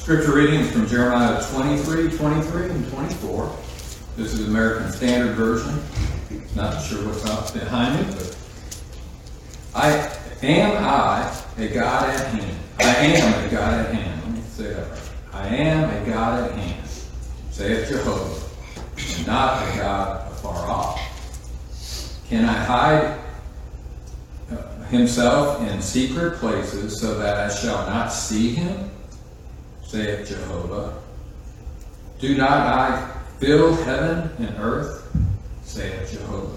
Scripture readings from Jeremiah 23, 23, and 24. This is American Standard Version. Not sure what's up behind it, but I a God at hand. I am a God at hand. Let me say that right. I am a God at hand, saith Jehovah, and not a God afar off. Can I hide himself in secret places so that I shall not see him, saith Jehovah? Do not I fill heaven and earth, saith Jehovah.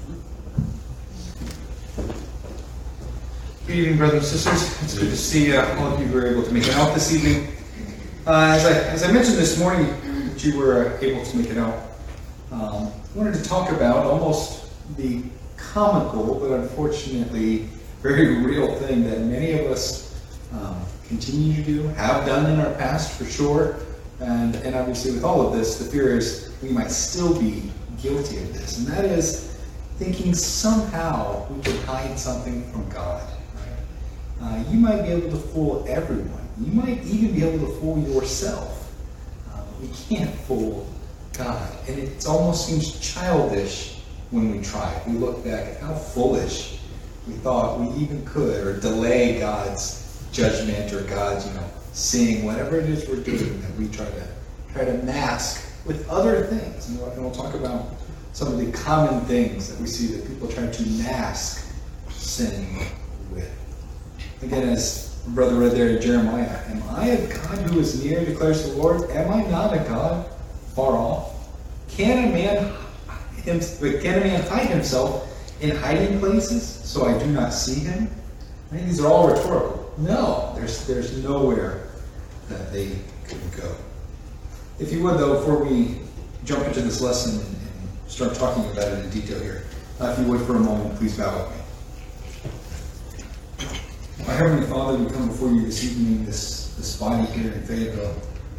Good evening, brothers and sisters. It's good to see all of you who were able to make it out this evening. As I mentioned this morning, that you were able to make it out, I wanted to talk about almost the comical, but unfortunately very real thing that many of us continue to do, have done in our past for sure, and obviously with all of this, the fear is we might still be guilty of this, and that is thinking somehow we can hide something from God. You might be able to fool everyone. You might even be able to fool yourself. We can't fool God. And it almost seems childish when we try. We look back at how foolish we thought we even could, or delay God's judgment or God's, seeing whatever it is we're doing that we try to mask with other things. And we'll talk about some of the common things that we see that people try to mask sin with. Again, as Brother read there in Jeremiah, am I a God who is near, declares the Lord? Am I not a God far off? Can a man hide himself in hiding places so I do not see him? I think these are all rhetorical. No, there's nowhere that they could go. If you would, though, before we jump into this lesson and start talking about it in detail here, if you would for a moment, please bow with me. My Heavenly Father, we come before you this evening, this body here in Fayetteville.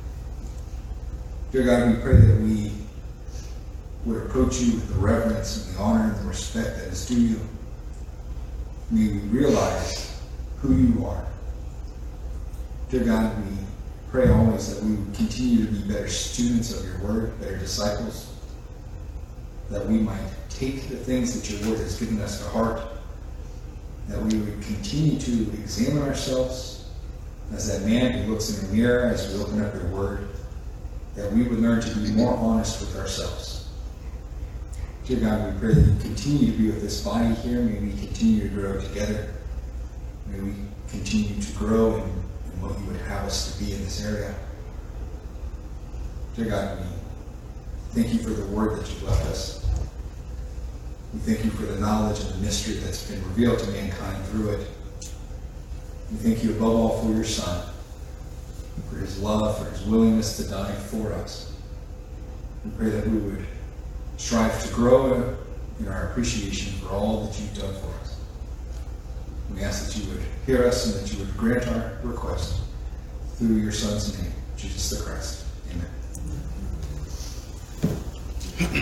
Dear God, we pray that we would approach you with the reverence and the honor and the respect that is due you. May we realize who you are. Dear God, we pray always that we would continue to be better students of your word, better disciples, that we might take the things that your word has given us to heart, that we would continue to examine ourselves as that man who looks in the mirror as we open up your word, that we would learn to be more honest with ourselves. Dear God, we pray that you continue to be with this body here. May we continue to grow together. May we continue to grow in what you would have us to be in this area. Dear God, we thank you for the word that you've left us. We thank you for the knowledge and the mystery that's been revealed to mankind through it. We thank you above all for your Son, for his love, for his willingness to die for us. We pray that we would strive to grow in our appreciation for all that you've done for us. We ask that you would hear us and that you would grant our request through your Son's name, Jesus the Christ. Amen.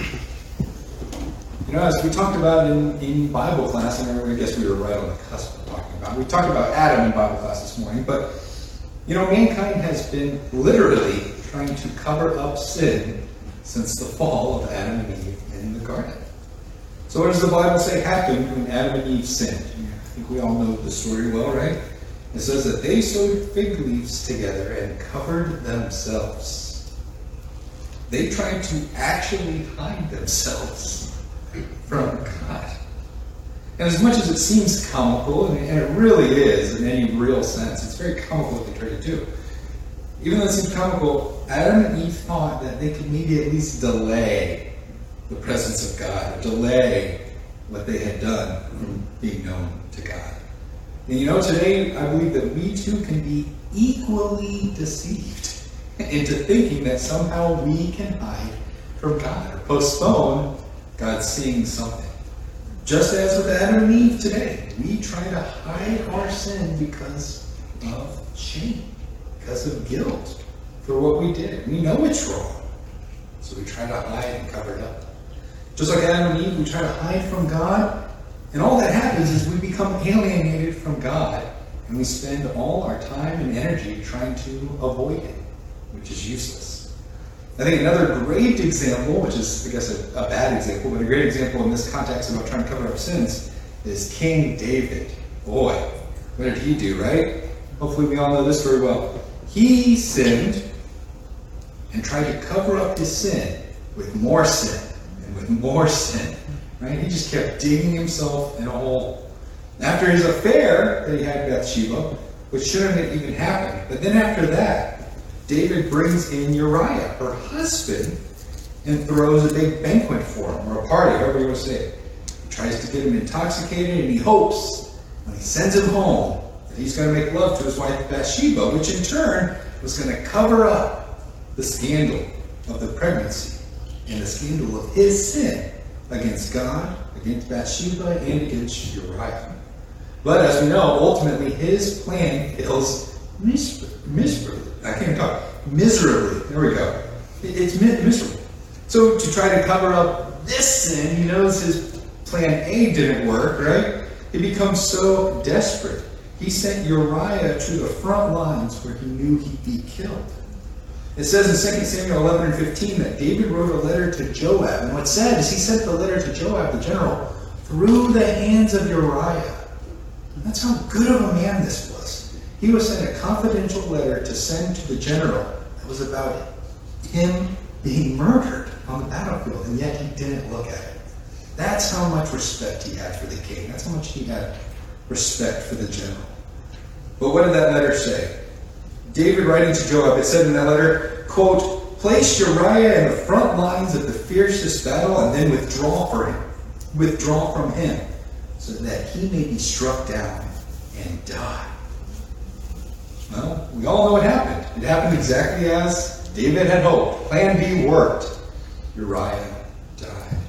As we talked about in Bible class, and I guess we were right on the cusp of talking about, we talked about Adam in Bible class this morning, but, mankind has been literally trying to cover up sin since the fall of Adam and Eve in the garden. So what does the Bible say happened when Adam and Eve sinned? I think we all know the story well, right? It says that they sewed fig leaves together and covered themselves. They tried to actually hide themselves from God. And as much as it seems comical, and it really is in any real sense, it's very comical what they try to do. Even though it seems comical, Adam and Eve thought that they could maybe at least delay the presence of God, or delay what they had done from being known to God. And today I believe that we too can be equally deceived into thinking that somehow we can hide from God or postpone God seeing something. Just as with Adam and Eve today, we try to hide our sin because of shame, because of guilt for what we did. We know it's wrong, so we try to hide and cover it up. Just like Adam and Eve, we try to hide from God, and all that happens is we become alienated from God, and we spend all our time and energy trying to avoid Him. which is useless. I think another great example, which is, I guess, a bad example, but a great example in this context about trying to cover up sins, is King David. Boy, what did he do, right? Hopefully we all know this very well. He sinned and tried to cover up his sin with more sin and with more sin. Right? He just kept digging himself in a hole. After his affair that he had with Bathsheba, which shouldn't have even happened, but then after that, David brings in Uriah, her husband, and throws a big banquet for him, or a party, however you want to say it. He tries to get him intoxicated, and he hopes, when he sends him home, that he's going to make love to his wife Bathsheba, which in turn was going to cover up the scandal of the pregnancy and the scandal of his sin against God, against Bathsheba, and against Uriah. But as we know, ultimately his plan fails miserably. I can't talk. Miserably. There we go. It's miserable. So to try to cover up this sin, he knows his plan A didn't work, right? He becomes so desperate. He sent Uriah to the front lines where he knew he'd be killed. It says in 2 Samuel 11 and 15 that David wrote a letter to Joab. And what's sad is he sent the letter to Joab, the general, through the hands of Uriah. And that's how good of a man this was. He was sent a confidential letter to send to the general that was about him being murdered on the battlefield, and yet he didn't look at it. That's how much respect he had for the king. That's how much he had respect for the general. But what did that letter say? David writing to Joab, it said in that letter, quote, place Uriah in the front lines of the fiercest battle and then withdraw from him so that he may be struck down and die. Well, we all know what happened. It happened exactly as David had hoped. Plan B worked. Uriah died.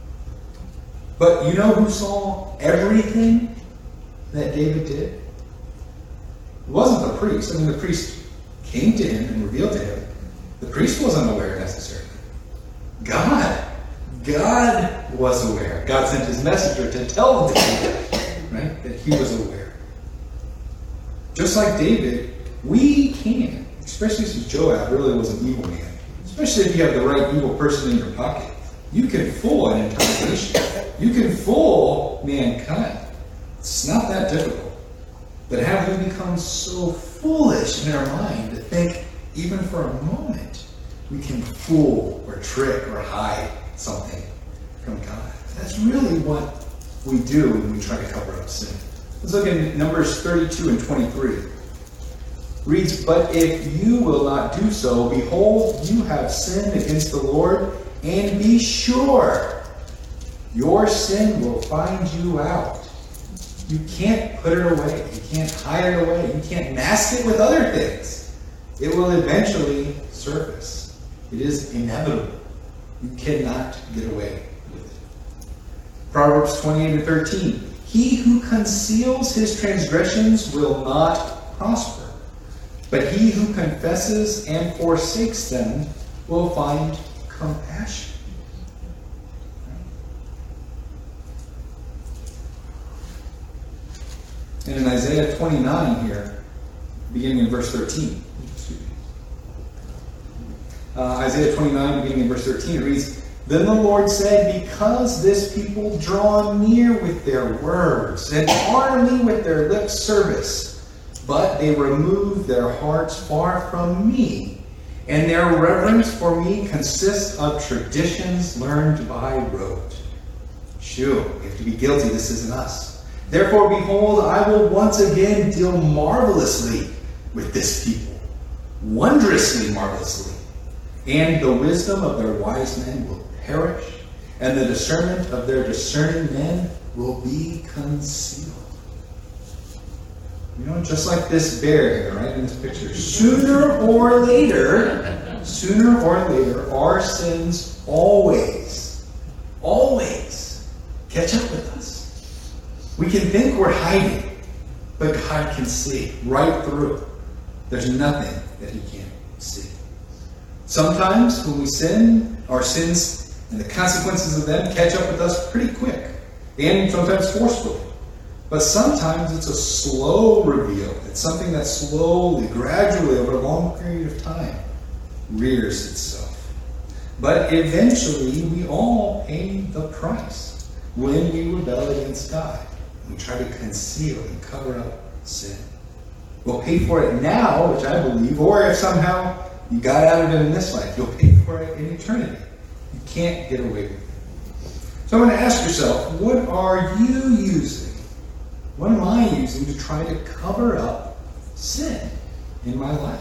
But you know who saw everything that David did? It wasn't the priest. I mean, the priest came to him and revealed to him. The priest wasn't aware necessarily. God was aware. God sent his messenger to tell David, right, that he was aware. Just like David, we can, especially since Joab really was an evil man, especially if you have the right evil person in your pocket, you can fool an entire nation. You can fool mankind. It's not that difficult. But have we become so foolish in our mind to think, even for a moment, we can fool or trick or hide something from God? That's really what we do when we try to cover up sin. Let's look at Numbers 32 and 23. It reads, but if you will not do so, behold, you have sinned against the Lord, and be sure your sin will find you out. You can't put it away. You can't hide it away. You can't mask it with other things. It will eventually surface. It is inevitable. You cannot get away with it. Proverbs 28 and 13. He who conceals his transgressions will not prosper, but he who confesses and forsakes them will find compassion. And in Isaiah 29 here, beginning in verse 13. Isaiah 29, beginning in verse 13, it reads, then the Lord said, because this people draw near with their words and honor me with their lip service, but they remove their hearts far from me, and their reverence for me consists of traditions learned by rote. Sure, we have to be guilty. This isn't us. Therefore, behold, I will once again deal marvelously with this people, wondrously marvelously. And the wisdom of their wise men will perish, and the discernment of their discerning men will be concealed. You know, just like this bear here, right, in this picture. Sooner or later, our sins always catch up with us. We can think we're hiding, but God can see right through it. There's nothing that he can't see. Sometimes when we sin, our sins and the consequences of them catch up with us pretty quick, and sometimes forcefully. But sometimes it's a slow reveal. It's something that slowly, gradually, over a long period of time, rears itself. But eventually, we all pay the price when we rebel against God. We try to conceal and cover up sin. We'll pay for it now, which I believe, or if somehow you got out of it in this life, you'll pay for it in eternity. You can't get away with it. So I'm going to ask yourself, what are you using? What am I using to try to cover up sin in my life?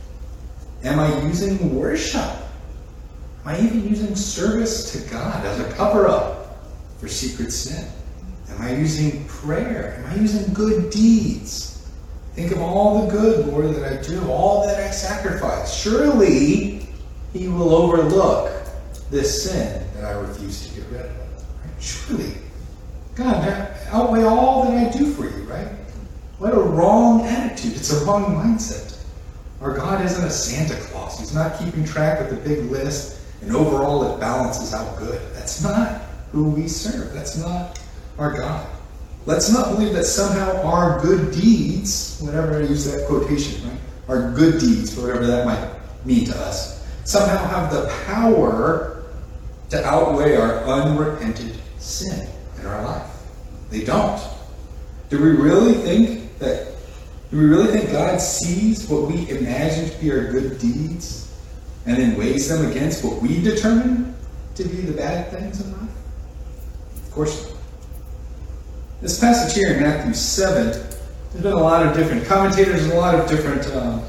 Am I using worship? Am I even using service to God as a cover-up for secret sin? Am I using prayer? Am I using good deeds? Think of all the good, Lord, that I do, all that I sacrifice. Surely He will overlook this sin that I refuse to get rid of. Right? Surely. God, outweigh all that I do for you, right? What a wrong attitude. It's a wrong mindset. Our God isn't a Santa Claus. He's not keeping track of the big list, and overall it balances out good. That's not who we serve. That's not our God. Let's not believe that somehow our good deeds, whenever I use that quotation, right? Our good deeds, whatever that might mean to us, somehow have the power to outweigh our unrepented sin in our life. They don't. Do we really think God sees what we imagine to be our good deeds and then weighs them against what we determine to be the bad things in life? Of course not. This passage here in Matthew 7, there's been a lot of different commentators and a lot of different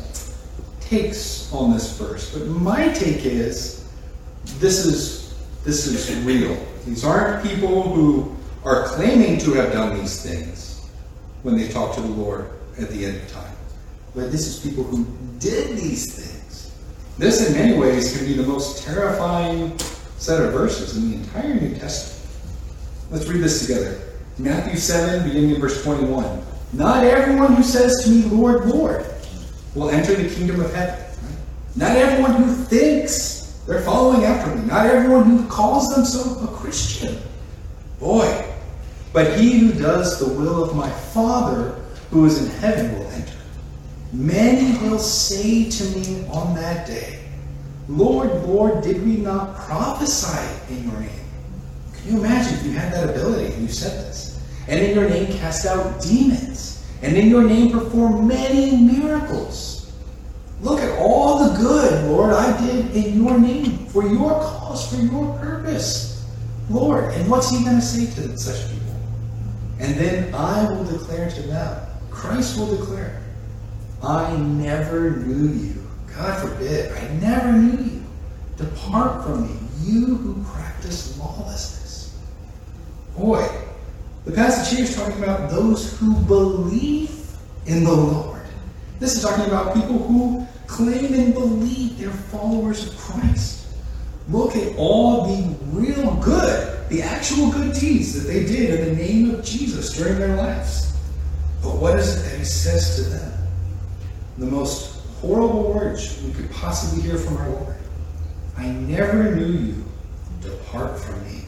takes on this verse. But my take is this is real. These aren't people who are claiming to have done these things when they talk to the Lord at the end of time. But this is people who did these things. This, in many ways, can be the most terrifying set of verses in the entire New Testament. Let's read this together. Matthew 7, beginning in verse 21. Not everyone who says to me, Lord, Lord, will enter the kingdom of heaven. Right? Not everyone who thinks they're following after me. Not everyone who calls themselves a Christian. Boy, but he who does the will of my Father who is in heaven will enter. Many will say to me on that day, Lord, Lord, did we not prophesy in your name? Can you imagine if you had that ability and you said this? And in your name cast out demons. And in your name perform many miracles. Look at all the good, Lord, I did in your name, for your cause, for your purpose. Lord, and what's he going to say to such people? And then I will declare to them, Christ will declare, I never knew you. God forbid, I never knew you. Depart from me, you who practice lawlessness. Boy, the passage here is talking about those who believe in the Lord. This is talking about people who claim and believe they're followers of Christ. Look at all the real good, the actual good deeds that they did in the name of Jesus during their lives. But what is it that he says to them? The most horrible words we could possibly hear from our Lord. I never knew you. Depart from me.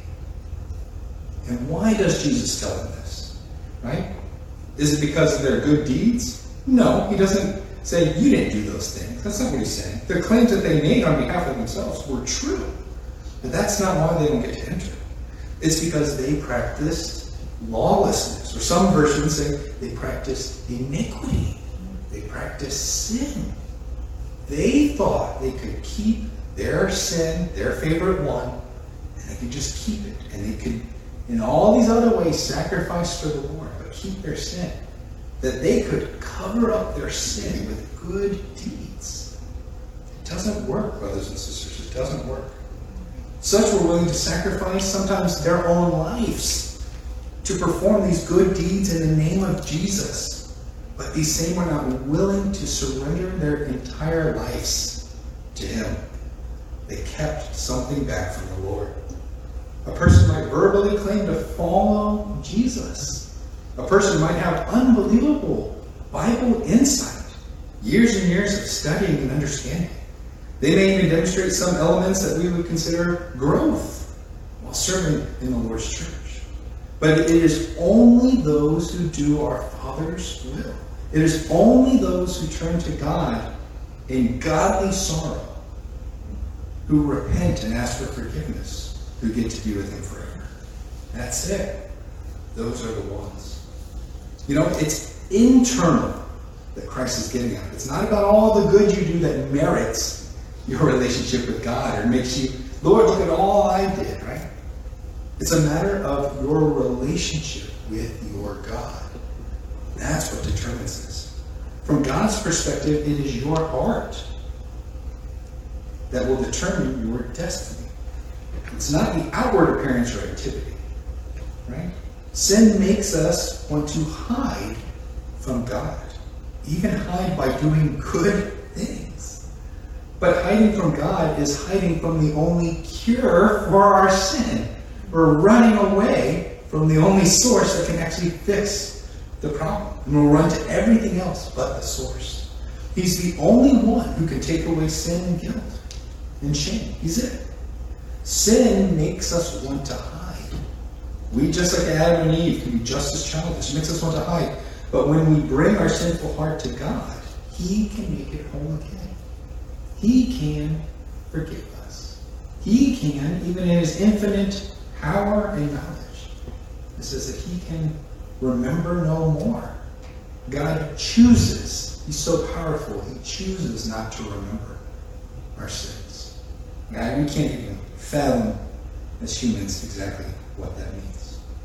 And why does Jesus tell them this? Right? Is it because of their good deeds? No, he doesn't say, you didn't do those things. That's not what he's saying. The claims that they made on behalf of themselves were true. But that's not why they don't get to enter. It's because they practiced lawlessness. Or some versions say they practiced iniquity. They practiced sin. They thought they could keep their sin, their favorite one, and they could just keep it. And they could, in all these other ways, sacrifice for the Lord, but keep their sin. That they could cover up their sin with good deeds. It doesn't work, brothers and sisters. It doesn't work. Such were willing to sacrifice sometimes their own lives to perform these good deeds in the name of Jesus. But these same were not willing to surrender their entire lives to him. They kept something back from the Lord. A person might verbally claim to follow Jesus. A person might have unbelievable Bible insight, years and years of studying and understanding. They may even demonstrate some elements that we would consider growth while serving in the Lord's church. But it is only those who do our Father's will. It is only those who turn to God in godly sorrow who repent and ask for forgiveness, who get to be with him forever. That's it. Those are the ones. You know, it's internal that Christ is getting at. It's not about all the good you do that merits your relationship with God or makes you, Lord, look at all I did, right? It's a matter of your relationship with your God. That's what determines this. From God's perspective, it is your heart that will determine your destiny. It's not the outward appearance or activity, right? Sin makes us want to hide from God, even hide by doing good things. But hiding from God is hiding from the only cure for our sin. We're running away from the only source that can actually fix the problem. And we'll run to everything else but the source. He's the only one who can take away sin and guilt and shame. He's it. Sin makes us want to hide. We, just like Adam and Eve, can be just as childish. It makes us want to hide. But when we bring our sinful heart to God, He can make it whole again. He can forgive us. He can, even in His infinite power and knowledge, it says that He can remember no more. God chooses. He's so powerful. He chooses not to remember our sins. God, we can't even fathom as humans exactly what that means.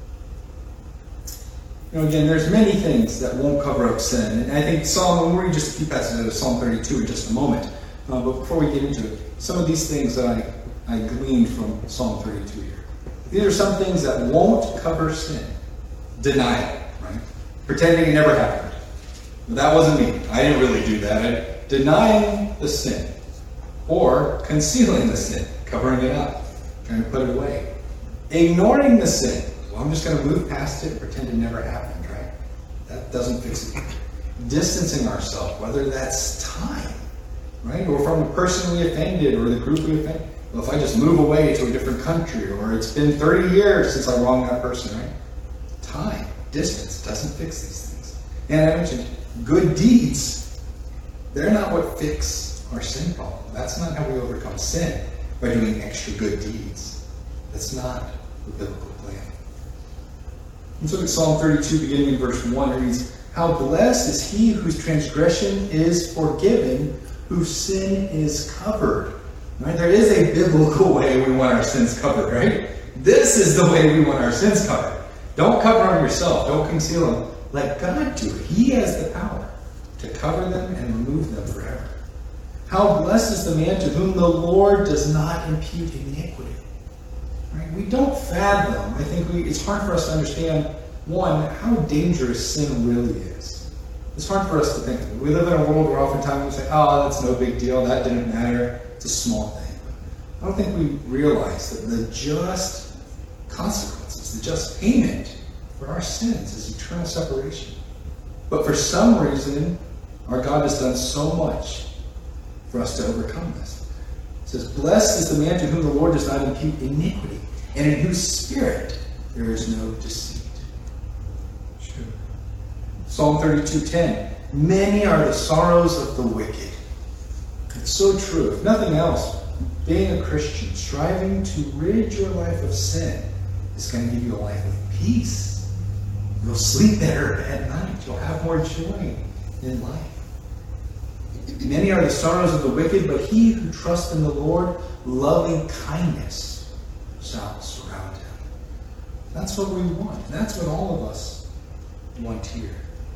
You know, again, there's many things that won't cover up sin. And I think we'll read just a few passages of Psalm 32 in just a moment. But before we get into it, some of these things that I gleaned from Psalm 32 here. These are some things that won't cover sin. Denial, right? Pretending it never happened. But that wasn't me. I didn't really do that. Denying the sin. Or concealing the sin. Covering it up. Trying to put it away. Ignoring the sin. Well, I'm just going to move past it and pretend it never happened, right? That doesn't fix it. Distancing ourselves, whether that's time, right? Or from the person we offended or the group we offended. Well, if I just move away to a different country, or it's been 30 years since I wronged that person, right? Time, distance doesn't fix these things. And I mentioned good deeds. They're not what fix our sin problem. That's not how we overcome sin, by doing extra good deeds. That's not the biblical plan. Let's look at Psalm 32, beginning in verse 1. It reads, "How blessed is he whose transgression is forgiven, whose sin is covered." Right? There is a biblical way we want our sins covered, right? This is the way we want our sins covered. Don't cover them yourself. Don't conceal them. Let God do it. He has the power to cover them and remove them forever. How blessed is the man to whom the Lord does not impute iniquity. Right? We don't fathom. I think it's hard for us to understand, one, how dangerous sin really is. It's hard for us to think of it. We live in a world where oftentimes we say, oh, that's no big deal. That didn't matter. It's a small thing. I don't think we realize that the just consequences, the just payment for our sins is eternal separation. But for some reason, our God has done so much for us to overcome this. It says, "Blessed is the man to whom the Lord does not impute iniquity, and in whose spirit there is no deceit." Sure. Psalm 32:10, "Many are the sorrows of the wicked." It's so true. If nothing else, being a Christian, striving to rid your life of sin, is going to give you a life of peace. You'll sleep better at night. You'll have more joy in life. Many are the sorrows of the wicked, but he who trusts in the Lord, loving kindness shall surround him. That's what we want. That's what all of us want here.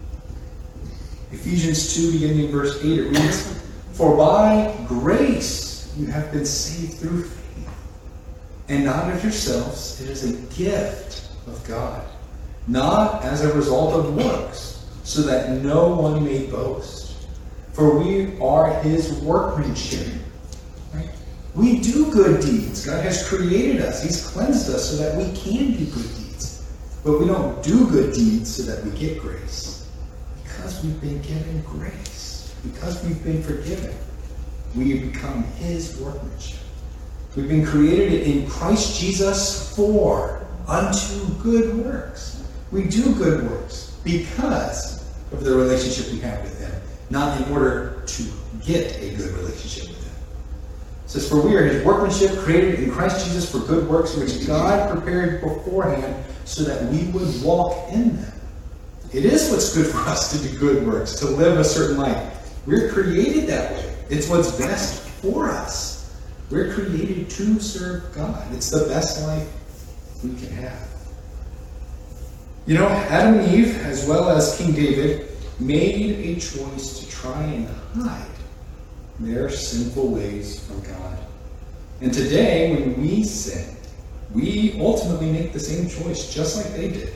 Ephesians 2, beginning in verse 8, it reads, "For by grace you have been saved through faith, and not of yourselves. It is a gift of God, not as a result of works, so that no one may boast. For we are his workmanship." Right? We do good deeds. God has created us. He's cleansed us so that we can do good deeds. But we don't do good deeds so that we get grace. Because we've been given grace. Because we've been forgiven. We become his workmanship. We've been created in Christ Jesus unto good works. We do good works because of the relationship we have with him, not in order to get a good relationship with him. It says, for we are his workmanship, created in Christ Jesus for good works, which God prepared beforehand so that we would walk in them. It is what's good for us to do good works, to live a certain life. We're created that way. It's what's best for us. We're created to serve God. It's the best life we can have. You know, Adam and Eve, as well as King David, made a choice to try and hide their sinful ways from God. And today, when we sin, we ultimately make the same choice, just like they did.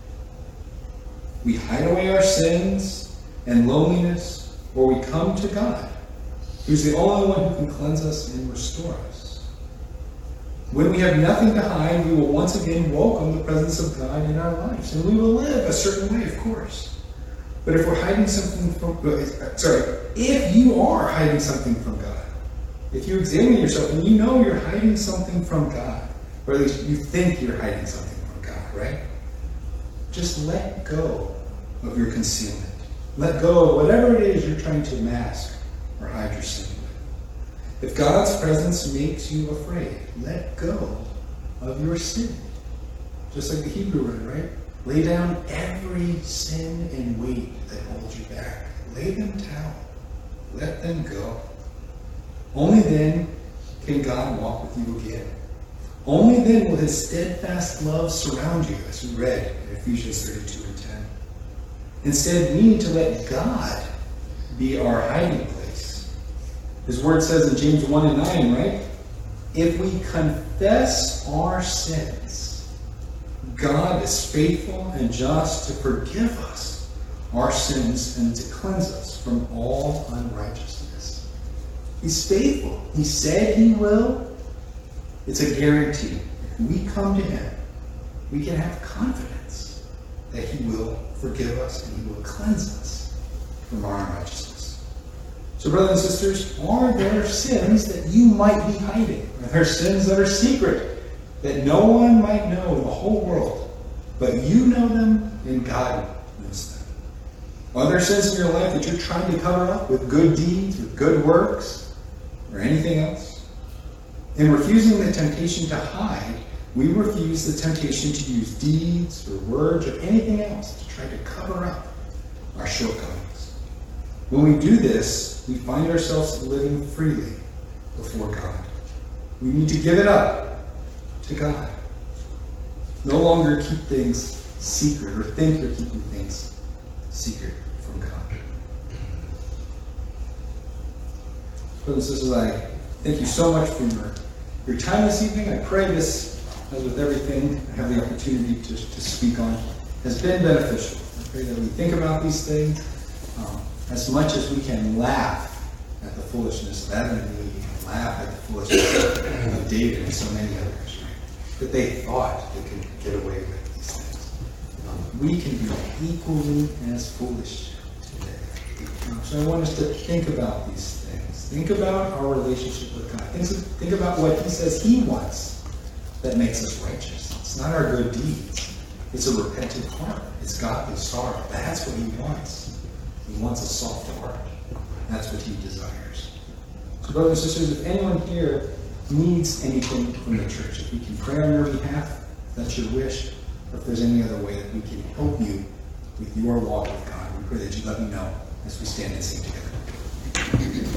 We hide away our sins and loneliness, or we come to God, who's the only one who can cleanse us and restore us. When we have nothing to hide, we will once again welcome the presence of God in our lives, and we will live a certain way, of course. But if we're hiding something from, if you are hiding something from God, if you examine yourself and you know you're hiding something from God, or at least you think you're hiding something from God, right? Just let go of your concealment. Let go of whatever it is you're trying to mask or hide your sin with. If God's presence makes you afraid, let go of your sin. Just like the Hebrew word, right? Lay down every sin and weight that holds you back. Lay them down. Let them go. Only then can God walk with you again. Only then will his steadfast love surround you, as we read in Ephesians 32:10. Instead, we need to let God be our hiding place. His word says in James 1:9, right? If we confess our sins, God is faithful and just to forgive us our sins and to cleanse us from all unrighteousness. He's faithful. He said he will. It's a guarantee. If we come to him, we can have confidence that he will forgive us and he will cleanse us from our unrighteousness. So, brothers and sisters, are there sins that you might be hiding? Are there sins that are secret that no one might know in the whole world, but you know them and God knows them? Are there sins in your life that you're trying to cover up with good deeds, with good works, or anything else? In refusing the temptation to hide, we refuse the temptation to use deeds or words or anything else to try to cover up our shortcomings. When we do this, we find ourselves living freely before God. We need to give it up to God. No longer keep things secret or think you're keeping things secret from God. Brothers and sisters, I thank you so much for your time this evening. I pray this, as with everything I have the opportunity to speak on, has been beneficial. I pray that we think about these things as much as we can laugh at the foolishness of Adam and Eve, and laugh at the foolishness of David and so many others, right? That they thought they could get away with these things. We can be equally as foolish today. So I want us to think about these things. Think about our relationship with God. Think about what he says he wants that makes us righteous. It's not our good deeds. It's a repentant heart. It's godly sorrow. That's what he wants. He wants a soft heart. That's what he desires. So, brothers and sisters, if anyone here needs anything from the church, if we can pray on your behalf, if that's your wish, or if there's any other way that we can help you with your walk with God, we pray that you let me know as we stand and sing together.